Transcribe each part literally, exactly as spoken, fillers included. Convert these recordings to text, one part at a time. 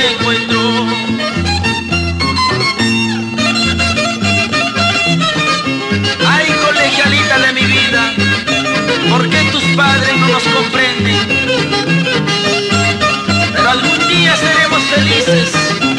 te encuentro. Ay, colegialita de mi vida, ¿por qué tus padres no nos comprenden? Pero algún día seremos felices.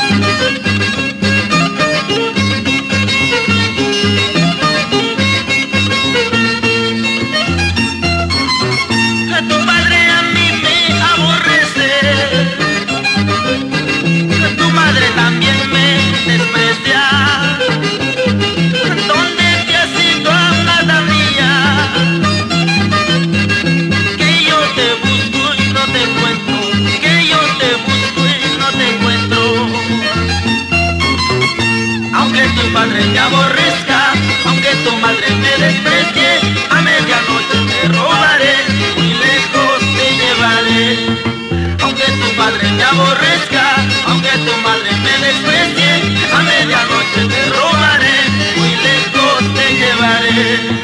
Tu padre te aborrezca, aunque tu madre me desprecie, a medianoche te robaré, muy lejos te llevaré. Aunque tu padre te aborrezca, aunque tu madre me desprecie, a medianoche te robaré, muy lejos te llevaré.